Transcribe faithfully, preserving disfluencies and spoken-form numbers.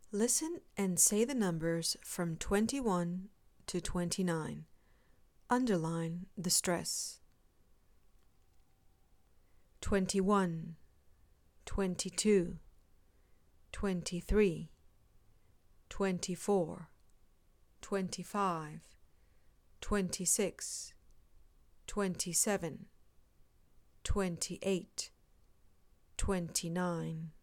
Listen and say the numbers from twenty-one to twenty-nine. Underline the stress. twenty-one, twenty-two, twenty-three, twenty-four, twenty-five, twenty-six, twenty-seven, twenty-eight, twenty-nine,